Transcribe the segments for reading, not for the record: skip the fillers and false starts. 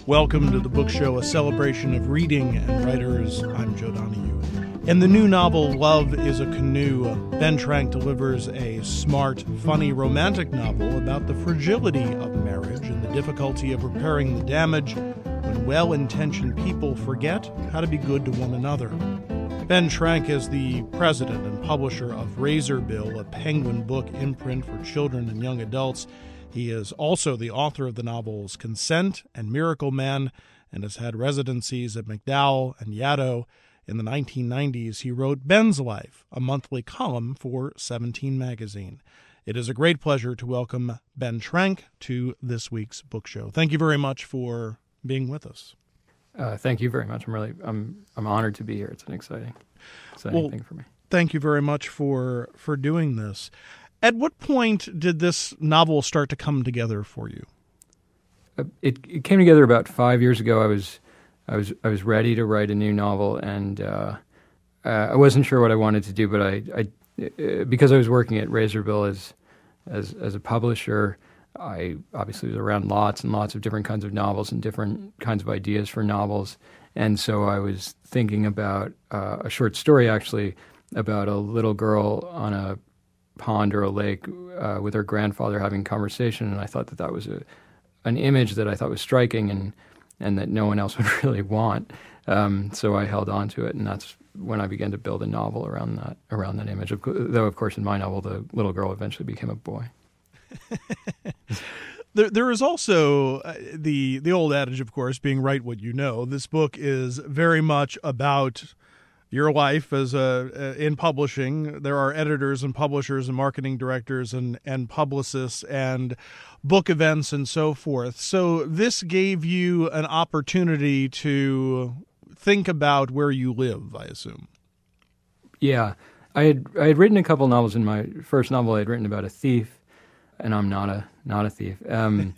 Welcome to the Book Show, a celebration of reading and writers. I'm Joe Donahue. In the new novel, Love is a Canoe, Ben Trank delivers a smart, funny, romantic novel about the fragility of marriage and the difficulty of repairing the damage when well-intentioned people forget how to be good to one another. Ben Trank is the president and publisher of Razorbill, a Penguin book imprint for children and young adults. He is also the author of the novels Consent and Miracle Man and has had residencies at MacDowell and Yaddo. In the 1990s, he wrote Ben's Life, a monthly column for 17 magazine. It is a great pleasure to welcome Ben Trank to this week's book show. Thank you very much for being with us. Thank you very much. I'm honored to be here. It's an exciting thing for me. Thank you very much for doing this. At what point did this novel start to come together for you? It came together about 5 years ago. I was ready to write a new novel, and I wasn't sure what I wanted to do. But I because I was working at Razorbill as a publisher, I obviously was around lots and lots of different kinds of novels and different kinds of ideas for novels. And so I was thinking about a short story, actually, about a little girl on a pond or a lake with her grandfather having conversation. And I thought that was an image that I thought was striking and that no one else would really want. So I held on to it, and that's when I began to build a novel around that image. Though, of course, in my novel, the little girl eventually became a boy. There is also the old adage, of course, being write what you know. This book is very much about your life as in publishing. There are editors and publishers and marketing directors and publicists and book events and so forth. So this gave you an opportunity to think about where you live, I assume. Yeah. I had written a couple novels. In my first novel, I had written about a thief, and I'm not a thief. And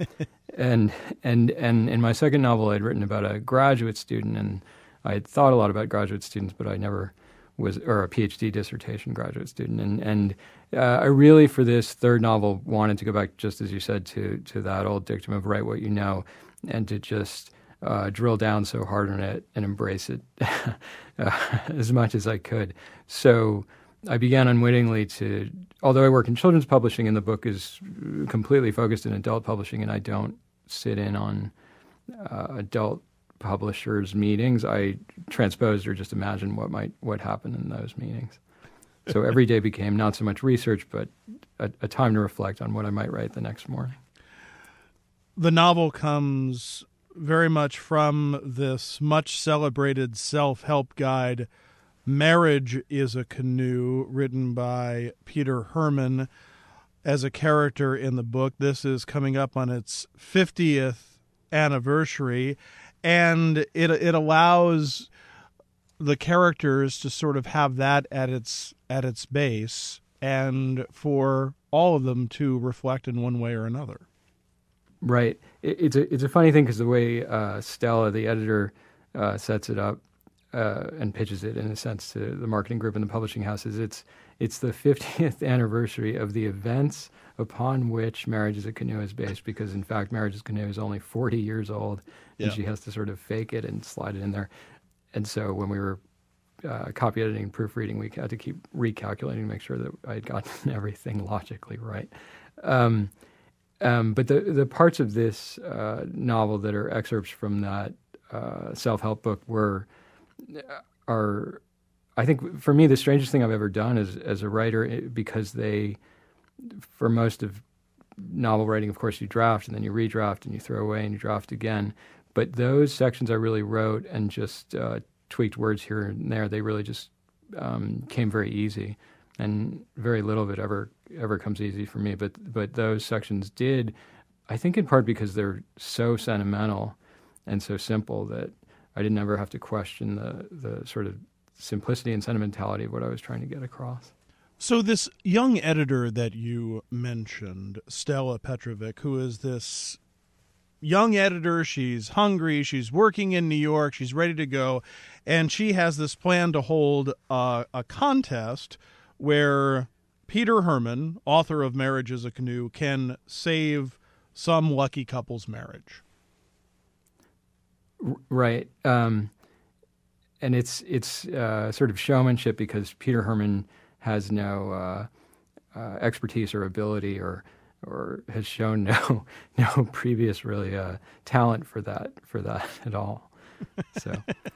in my second novel, I'd written about a graduate student, and I had thought a lot about graduate students, but I never was, or a PhD dissertation graduate student. And I really, for this third novel, wanted to go back, just as you said, to that old dictum of write what you know, and to just drill down so hard on it and embrace it as much as I could. So I began unwittingly to, although I work in children's publishing and the book is completely focused in adult publishing and I don't sit in on adult publishers' meetings, I transposed or just imagined what happened in those meetings. So every day became not so much research, but a time to reflect on what I might write the next morning. The novel comes very much from this much celebrated self-help guide, Marriage is a Canoe, written by Peter Herman as a character in the book. This is coming up on its 50th anniversary. And it allows the characters to sort of have that at its base, and for all of them to reflect in one way or another. Right. It's a funny thing because the way Stella, the editor, sets it up and pitches it, in a sense, to the marketing group and the publishing house is it's the 50th anniversary of the events upon which Marriage is a Canoe is based, because in fact Marriage is a Canoe is only 40 years old, and she has to sort of fake it and slide it in there. And so when we were copy editing and proofreading, we had to keep recalculating to make sure that I had gotten everything logically right. But the parts of this novel that are excerpts from that self-help book are, I think, for me, the strangest thing I've ever done as a writer, because for most of novel writing, of course, you draft and then you redraft and you throw away and you draft again. But those sections I really wrote and just tweaked words here and there. They really just came very easy, and very little of it ever comes easy for me. But those sections did, I think, in part because they're so sentimental and so simple that I didn't ever have to question the sort of simplicity and sentimentality of what I was trying to get across. So this young editor that you mentioned, Stella Petrovic, who is this young editor, she's hungry, she's working in New York, she's ready to go, and she has this plan to hold a contest where Peter Herman, author of Marriage is a Canoe, can save some lucky couple's marriage. Right. And it's sort of showmanship because Peter Herman has no expertise or ability or has shown no previous really talent for that at all. So,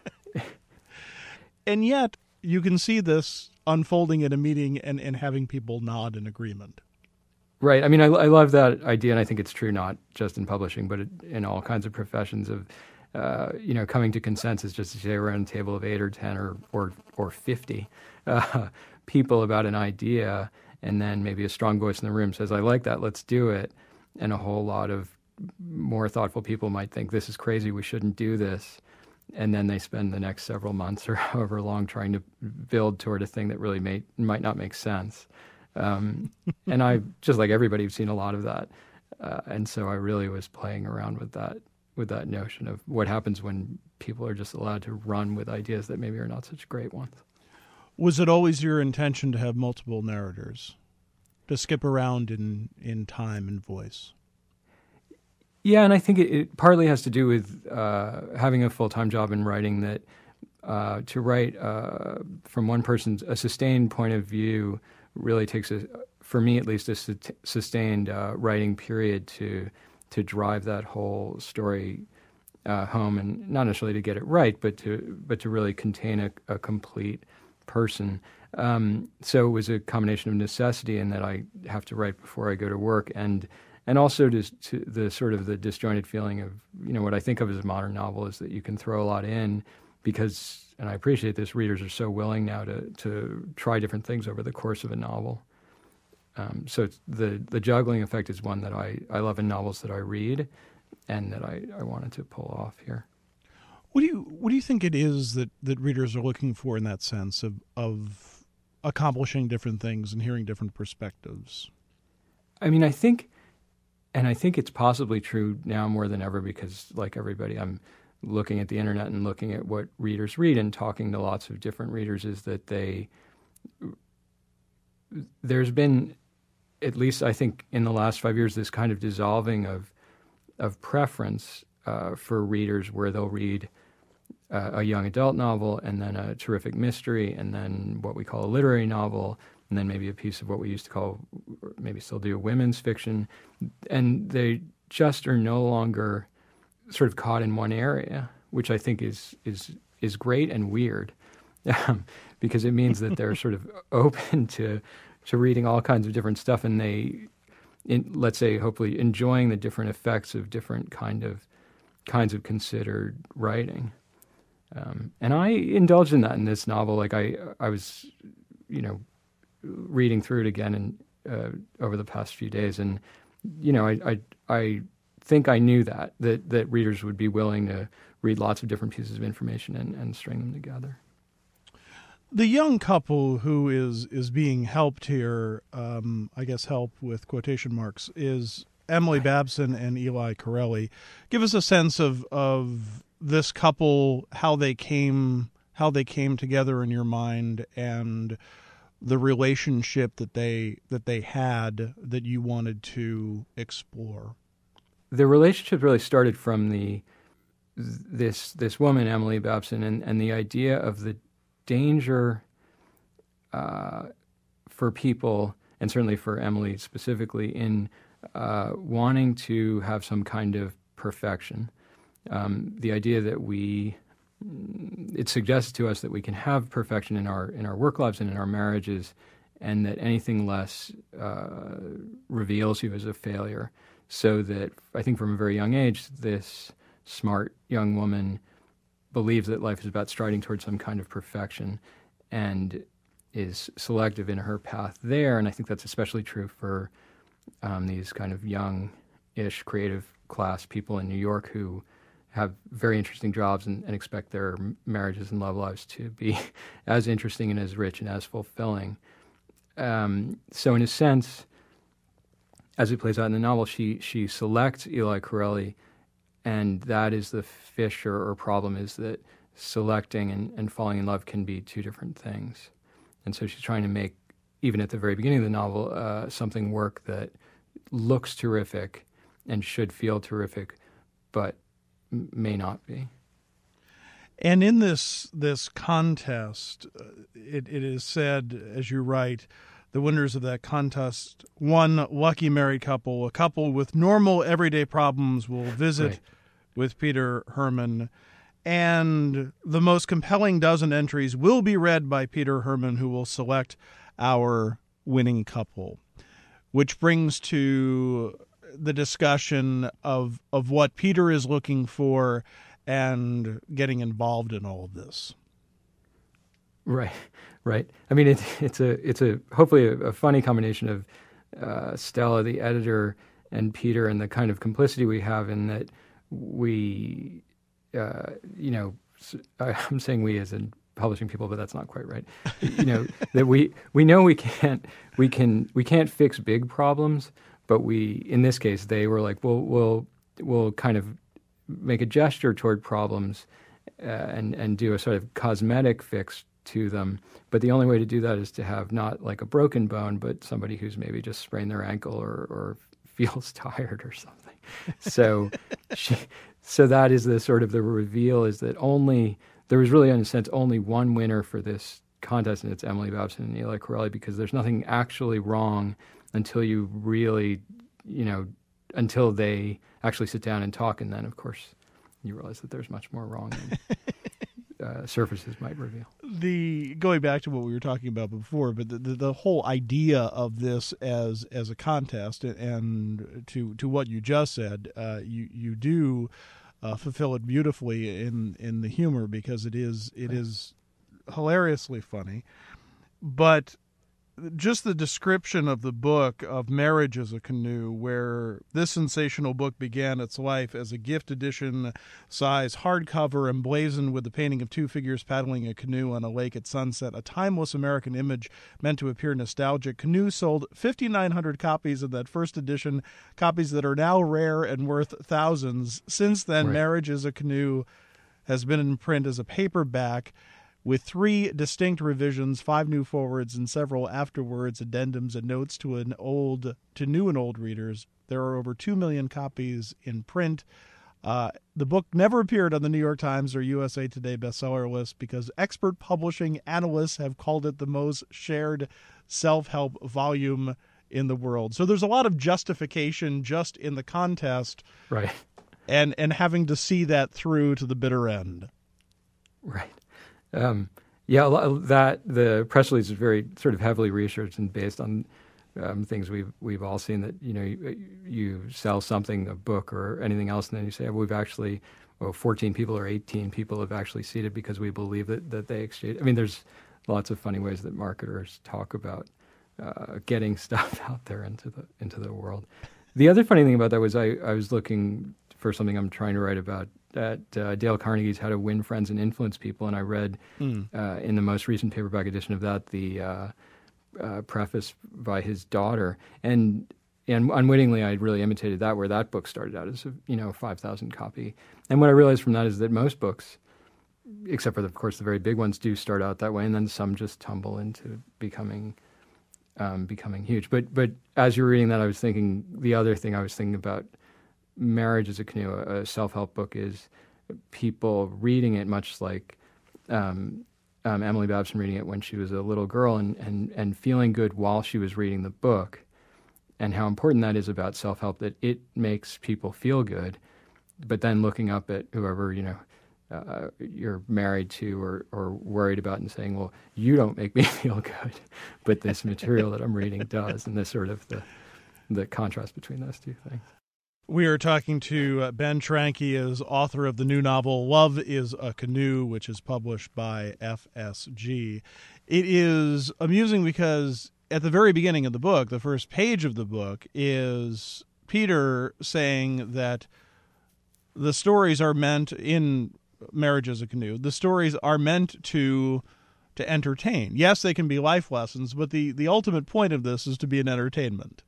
and yet you can see this unfolding at a meeting and having people nod in agreement. Right. I mean, I love that idea, and I think it's true not just in publishing, but in all kinds of professions of. Coming to consensus just to say around a table of 8 or 10 or 50 people about an idea, and then maybe a strong voice in the room says, I like that, let's do it. And a whole lot of more thoughtful people might think, this is crazy, we shouldn't do this. And then they spend the next several months or however long trying to build toward a thing that really might not make sense. And I, just like everybody, have seen a lot of that. And so I really was playing around with that notion of what happens when people are just allowed to run with ideas that maybe are not such great ones. Was it always your intention to have multiple narrators, to skip around in time and voice? Yeah, and I think it partly has to do with having a full-time job in writing, that to write from one person's, a sustained point of view really takes, for me at least, a sustained writing period to drive that whole story home, and not necessarily to get it right, but to really contain a complete person. So it was a combination of necessity in that I have to write before I go to work, and also to the sort of the disjointed feeling of, what I think of as a modern novel is that you can throw a lot in because, and I appreciate this, readers are so willing now to try different things over the course of a novel. So it's the juggling effect is one that I love in novels that I read, and that I wanted to pull off here. What do you think it is that readers are looking for in that sense of accomplishing different things and hearing different perspectives? I mean, I think it's possibly true now more than ever because, like everybody, I'm looking at the internet and looking at what readers read and talking to lots of different readers, is that there's been, at least I think in the last 5 years, this kind of dissolving of preference for readers, where they'll read a young adult novel and then a terrific mystery and then what we call a literary novel and then maybe a piece of what we used to call, or maybe still do, women's fiction. And they just are no longer sort of caught in one area, which I think is great and weird, because it means that they're sort of open to reading all kinds of different stuff, and let's say, hopefully enjoying the different effects of different kinds of considered writing. And I indulged in that in this novel. Like I was, reading through it again and over the past few days, and I think I knew that readers would be willing to read lots of different pieces of information and string them together. The young couple who is being helped here, I guess help with quotation marks, is Emily Babson and Eli Corelli. Give us a sense of this couple, how they came together in your mind, and the relationship that they had that you wanted to explore. The relationship really started from this woman, Emily Babson, and the idea of the danger for people, and certainly for Emily specifically, in wanting to have some kind of perfection. The idea that it suggests to us that we can have perfection in our work lives and in our marriages, and that anything less reveals you as a failure. So that I think from a very young age, this smart young woman believes that life is about striding towards some kind of perfection, and is selective in her path there. And I think that's especially true for these kind of young-ish creative class people in New York who have very interesting jobs and expect their marriages and love lives to be as interesting and as rich and as fulfilling. So in a sense, as it plays out in the novel, she selects Eli Corelli, and that is the fissure or problem, is that selecting and falling in love can be two different things. And so she's trying to make, even at the very beginning of the novel, something work that looks terrific and should feel terrific, but may not be. And in this contest, it is said, as you write, the winners of that contest, one lucky married couple, a couple with normal everyday problems, will visit Right. with Peter Hermann. And the most compelling dozen entries will be read by Peter Hermann, who will select our winning couple, which brings to the discussion of what Peter is looking for and getting involved in all of this. Right, right. I mean, it's a hopefully a funny combination of Stella, the editor, and Peter, and the kind of complicity we have in that we, I'm saying we as in publishing people, but that's not quite right. That we know we can't fix big problems, but in this case they were like, we'll kind of make a gesture toward problems and do a sort of cosmetic fix to them. But the only way to do that is to have not like a broken bone, but somebody who's maybe just sprained their ankle or feels tired or something. So that is the sort of the reveal, is that there was really, in a sense, only one winner for this contest, and it's Emily Babson and Eli Corelli, because there's nothing actually wrong until you really, until they actually sit down and talk, and then, of course, you realize that there's much more wrong than surfaces might reveal. Going back to what we were talking about before, but the whole idea of this as a contest, and to what you just said, you do fulfill it beautifully in the humor, because it is hilariously funny, but just the description of the book of Marriage as a Canoe, where this sensational book began its life as a gift edition size hardcover emblazoned with the painting of two figures paddling a canoe on a lake at sunset, a timeless American image meant to appear nostalgic. Canoe sold 5,900 copies of that first edition, copies that are now rare and worth thousands. Since then, Right. Marriage as a Canoe has been in print as a paperback, with 3 distinct revisions, 5 new forwards, and several afterwards addendums and notes to new and old readers. There are over 2 million copies in print. The book never appeared on the New York Times or USA Today bestseller list because expert publishing analysts have called it the most shared self-help volume in the world. So there's a lot of justification just in the contest, Right. and having to see that through to the bitter end. Right. That the press release is very sort of heavily researched and based on things we've all seen, that you sell something, a book or anything else, and then you say, we've actually 14 people or 18 people have actually seen it because we believe that they exchange. I mean, there's lots of funny ways that marketers talk about getting stuff out there into the world. The other funny thing about that was I was looking for something I'm trying to write about at Dale Carnegie's How to Win Friends and Influence People, and I read in the most recent paperback edition of that the preface by his daughter, and unwittingly I really imitated that, where that book started out as a 5,000 copy. And what I realized from that is that most books, except for of course the very big ones, do start out that way, and then some just tumble into becoming huge. But as you were reading that, I was thinking the other thing I was thinking about Marriage as a Canoe, a self-help book, is people reading it much like Emily Babson reading it when she was a little girl, and feeling good while she was reading the book, and how important that is about self-help, that it makes people feel good, but then looking up at whoever you're married to or worried about and saying, well, you don't make me feel good, but this material that I'm reading does, and this sort of the contrast between those two things. We are talking to Ben Tranke, as author of the new novel Love is a Canoe, which is published by FSG. It is amusing because at the very beginning of the book, the first page of the book, is Peter saying that the stories are meant, in Marriage as a Canoe, the stories are meant to entertain. Yes, they can be life lessons, but the ultimate point of this is to be an entertainment.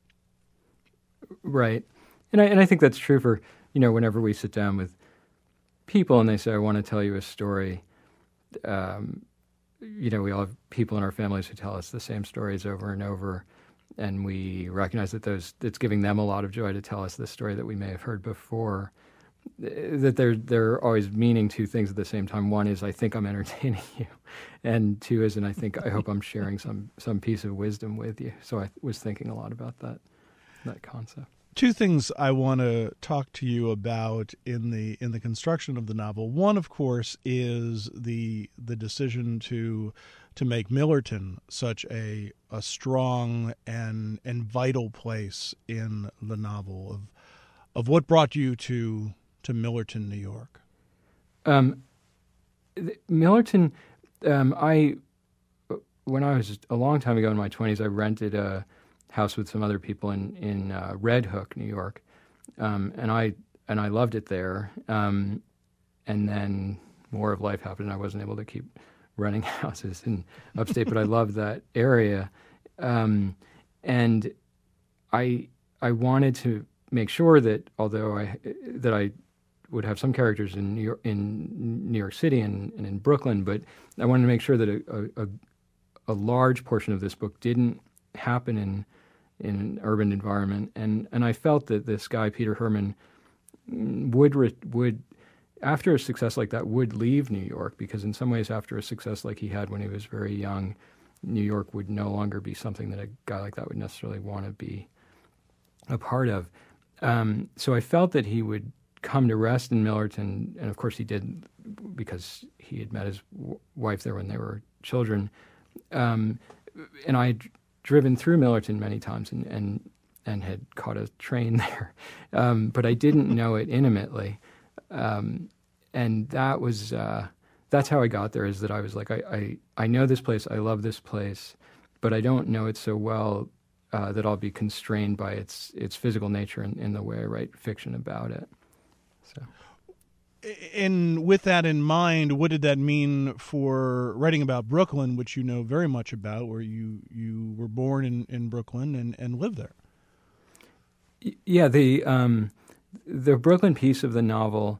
Right. And I think that's true for, whenever we sit down with people and they say, I want to tell you a story, we all have people in our families who tell us the same stories over and over, and we recognize that it's giving them a lot of joy to tell us this story that we may have heard before. that they're always meaning two things at the same time. One is I think I'm entertaining you, and two is and I hope I'm sharing some piece of wisdom with you. So I was thinking a lot about that concept. Two things I want to talk to you about in the construction of the novel. One, of course, is the decision to make Millerton such a strong and vital place in the novel. Of what brought you to Millerton, New York? Millerton, when I was a long time ago in my 20s, I rented a house with some other people in Red Hook, New York, and I loved it there. And then more of life happened, and I wasn't able to keep renting houses in upstate, but I loved that area, and I wanted to make sure that although I would have some characters in New York City and in Brooklyn, but I wanted to make sure that a large portion of this book didn't happen in an urban environment, and I felt that this guy Peter Herman would after a success like that would leave New York, because in some ways after a success like he had when he was very young, New York would no longer be something that a guy like that would necessarily want to be a part of. So I felt that he would come to rest in Millerton, and of course he did because he had met his wife there when they were children. And I'd driven through Millerton many times and had caught a train there, but I didn't know it intimately. And that was that's how I got there. Is that I was like, I know this place, I love this place, but I don't know it so well that I'll be constrained by its physical nature in the way I write fiction about it. So, and with that in mind, what did that mean for writing about Brooklyn, which you know very much about, where you were born in Brooklyn and lived there? Yeah, the Brooklyn piece of the novel.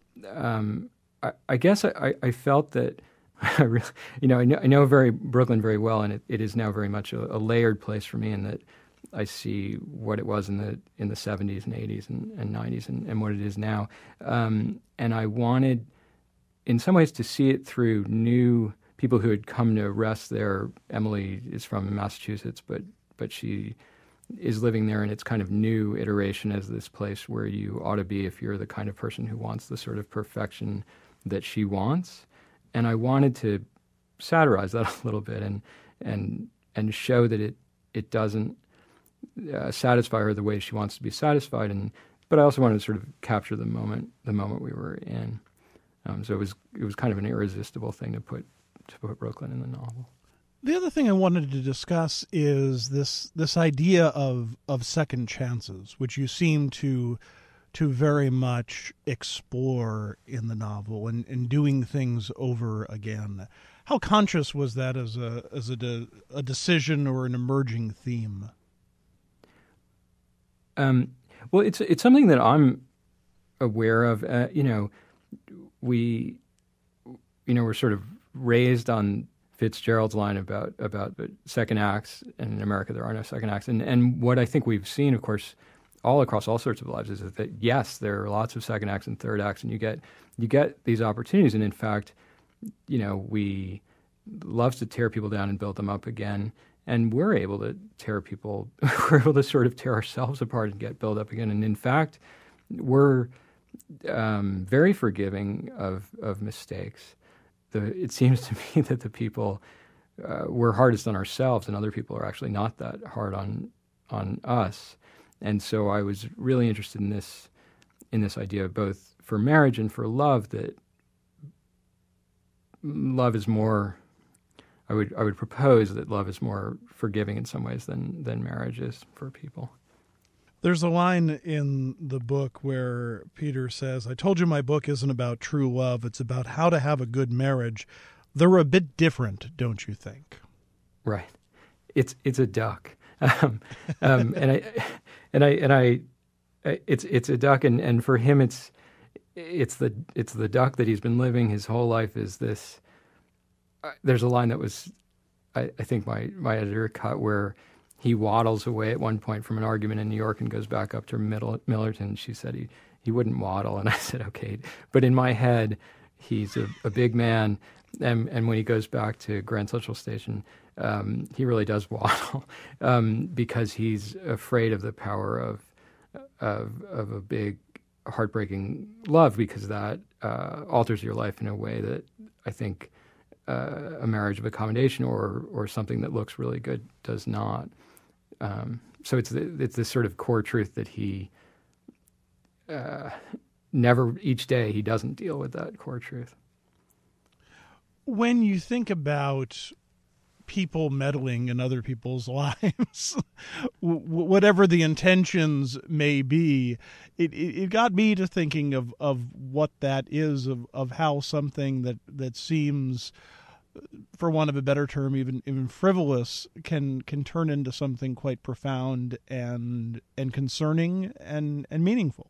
I guess I felt that I really, I know Brooklyn very well, and it is now very much a layered place for me, in that I see what it was in the 70s and 80s and 90s and what it is now. And I wanted, in some ways, to see it through new people who had come to rest there. Emily is from Massachusetts, but she is living there in its kind of new iteration as this place where you ought to be if you're the kind of person who wants the sort of perfection that she wants. And I wanted to satirize that a little bit and show that it doesn't satisfy her the way she wants to be satisfied. But I also wanted to sort of capture the moment we were in. So it was kind of an irresistible thing to put Brooklyn in the novel. The other thing I wanted to discuss is this idea of second chances, which you seem to very much explore in the novel, and doing things over again. How conscious was that as a decision or an emerging theme? Well, it's something that I'm aware of. We're sort of raised on Fitzgerald's line about second acts, and in America there are no second acts. And what I think we've seen, of course, all across all sorts of lives, is that yes, there are lots of second acts and third acts, and you get these opportunities. And in fact, we love to tear people down and build them up again. And we're able to tear people, we're able to sort of tear ourselves apart and get built up again. And in fact, we're very forgiving of mistakes. It seems to me that the people we're hardest on ourselves, and other people are actually not that hard on us. And so I was really interested in this idea, both for marriage and for love, that love is more. I would propose that love is more forgiving in some ways than marriage is for people. There's a line in the book where Peter says, "I told you my book isn't about true love. It's about how to have a good marriage. They're a bit different, don't you think?" Right. It's a duck, and it's a duck, and for him it's the duck that he's been living his whole life. Is this? There's a line that was, I think my editor cut, where he waddles away at one point from an argument in New York and goes back up to Millerton. She said he wouldn't waddle. And I said, okay. But in my head, he's a big man. And when he goes back to Grand Central Station, he really does waddle because he's afraid of the power of a big, heartbreaking love, because that alters your life in a way that I think a marriage of accommodation or something that looks really good does not. So it's this sort of core truth that he never, each day, he doesn't deal with that core truth. When you think about people meddling in other people's lives, whatever the intentions may be, it got me to thinking of what that is, of how something that seems, for want of a better term, even frivolous, can turn into something quite profound and concerning and meaningful.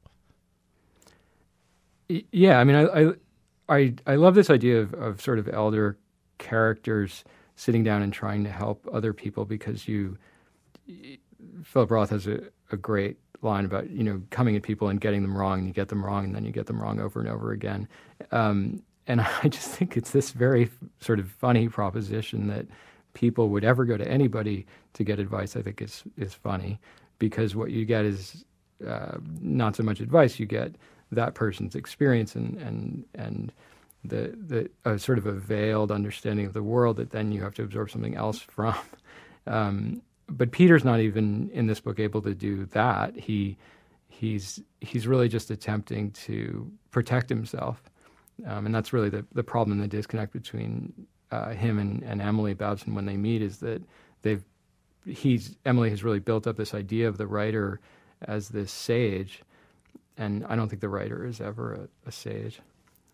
Yeah, I mean, I love this idea of sort of elder characters sitting down and trying to help other people, because Philip Roth has a great line about, coming at people and getting them wrong, and you get them wrong, and then you get them wrong over and over again. And I just think it's this very sort of funny proposition that people would ever go to anybody to get advice. I think is funny, because what you get is not so much advice, you get that person's experience and the sort of a veiled understanding of the world that then you have to absorb something else from. But Peter's not even in this book able to do that. He's really just attempting to protect himself, and that's really the problem, the disconnect between him and Emily Babson when they meet, is that Emily has really built up this idea of the writer as this sage, and I don't think the writer is ever a sage.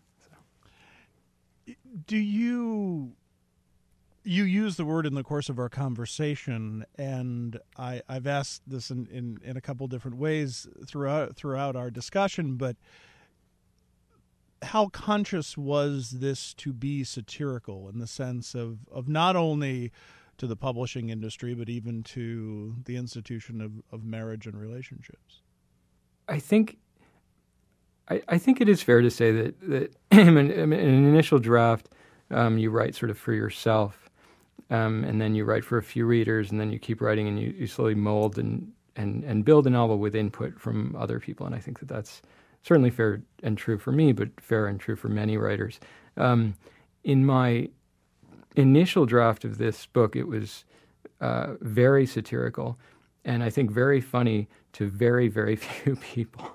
Do you use the word in the course of our conversation, and I've asked this in a couple different ways throughout our discussion, but how conscious was this to be satirical, in the sense of not only to the publishing industry, but even to the institution of marriage and relationships? I think it is fair to say that in an initial draft, you write sort of for yourself, and then you write for a few readers, and then you keep writing, and you slowly mold and build a novel with input from other people. And I think that's certainly fair and true for me, but fair and true for many writers. In my initial draft of this book, it was very satirical, and I think very funny to very, very few people.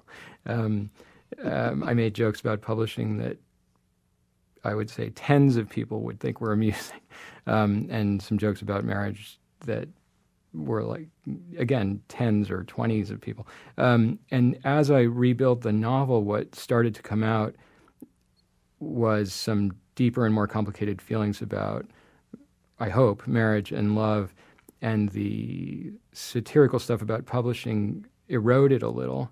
I made jokes about publishing that I would say tens of people would think were amusing, and some jokes about marriage that were like, again, tens or 20s of people. And as I rebuilt the novel, what started to come out was some deeper and more complicated feelings about, I hope, marriage and love, and the satirical stuff about publishing eroded a little.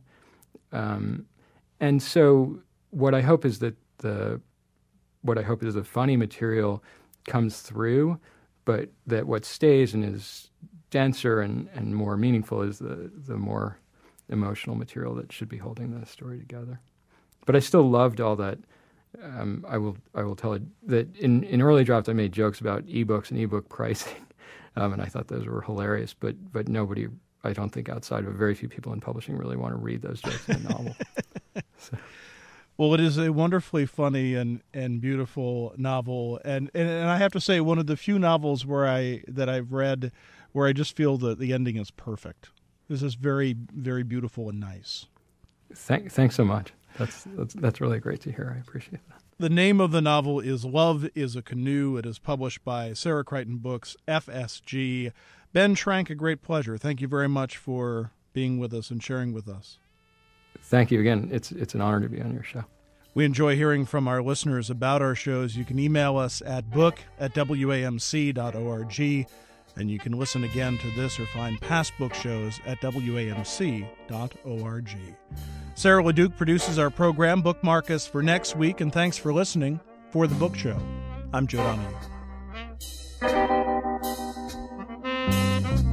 And so what I hope is that the funny material comes through, but that what stays and is denser and more meaningful is the more emotional material that should be holding the story together. But I still loved all that. I will tell it that in early drafts I made jokes about ebooks and ebook pricing, and I thought those were hilarious. But nobody, I don't think, outside of very few people in publishing, really want to read those jokes in a novel. So. Well, it is a wonderfully funny and beautiful novel, and I have to say, one of the few novels that I've read where I just feel that the ending is perfect. This is very, very beautiful and nice. Thanks so much. That's really great to hear. I appreciate that. The name of the novel is Love is a Canoe. It is published by Sarah Crichton Books, FSG. Ben Trank, a great pleasure. Thank you very much for being with us and sharing with us. Thank you again. It's an honor to be on your show. We enjoy hearing from our listeners about our shows. You can email us at book@wamc.org, and you can listen again to this or find past book shows at wamc.org. Sarah LeDuc produces our program. Bookmark us for next week, and thanks for listening. For The Book Show, I'm Joe Donahue.